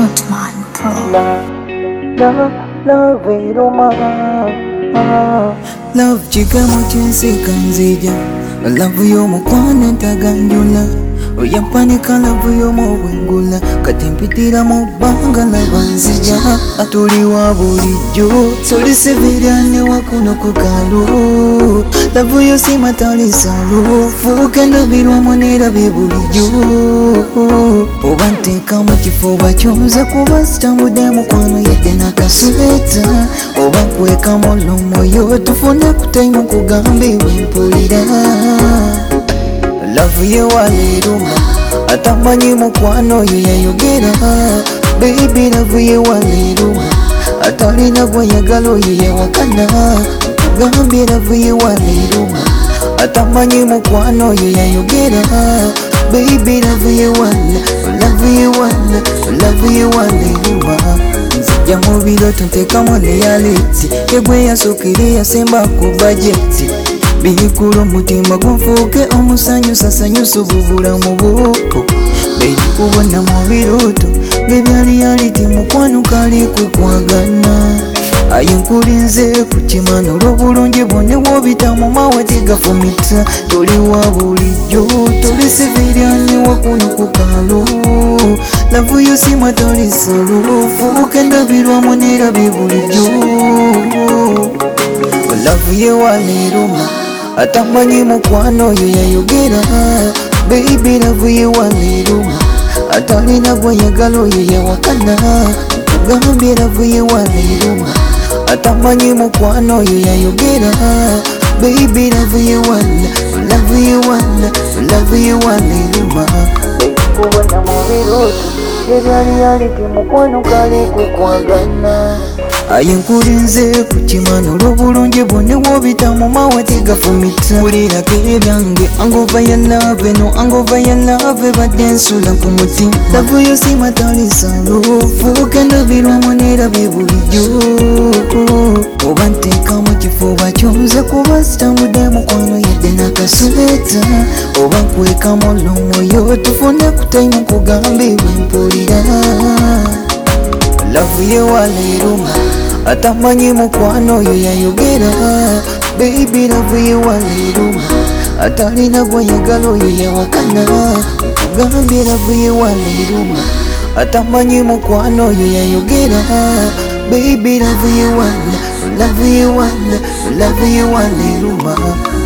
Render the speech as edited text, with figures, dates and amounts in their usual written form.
Rootman Pro. Love iruma Love chikamu chinsika nzija Love y'omukwano entaganjula Oyampanika love y'omubwengula kati mpitira mu bbanga laba nzija Tuli wa bulijjo solisibirane wakuno ku kalu Love yo simatali salu fuuka ndabirwamu nerabye bulijjo Oba nteeka mu kifuba kyonza kuba sitambudde mukwano yadde nakasweta Oba nkweka mu lumoyo tufune ku time kugambibwa mpulira Love ye waliruma atamanyi mukwano ye yayogera Baby love ye waliruma atalina gwayagala oyo yewakana Gambye love ye waliruma atamanyi mukwano ye yayogera Baby love ye waliruma nzija mu biroto nteekamu reality egwe yasookera yasemba ku bajeti Bikulu mutima gunfuuke omusanyusa sanyusa obubulamu bwo Baby kubona mu biroto ngebyali yaliti mukwano kali kwekwagana Aye nkulinze ku kimano olw'obulungi bwone bw'obita mu mawati gafumita Toli wa bulijjo toli siviryani wakuno ku kalu Love yo simatali salu fuuka endabirwamu nerabye bulijjo Love ye waliruma atamanyi mukwano oyo yayogera Baby love ye waliruma atalina gwayagala oyo yewakana Gambye love ye waliruma atamanyi mukwano oyo yayogera Baby love ye waliruma kubona mu biroto ebyali yaliti mukwano kali kwekwagana Aye nkulinze ku kimano olw'obulungi bwone bw'obita mu mawati gafumita Wulirako ebyange angova ya love no angova ya love badde nsula ku mutima Love yo simatali salu fuuka endabirwamu nerabye bulijjo Oba nteeka mu kifuba kyonza kuba sitambudde mukwano yadde nakasweta Oba nkweka mu lumoyo tufune ku time kugambibwa mpulira Love ye waliruma atamanyi mukwano oyo yayogera Baby love ye waliruma atalina gwayagala oyo yewakana Gambye love ye waliruma atamanyi mukwano oyo yayogera Baby love ye waliruma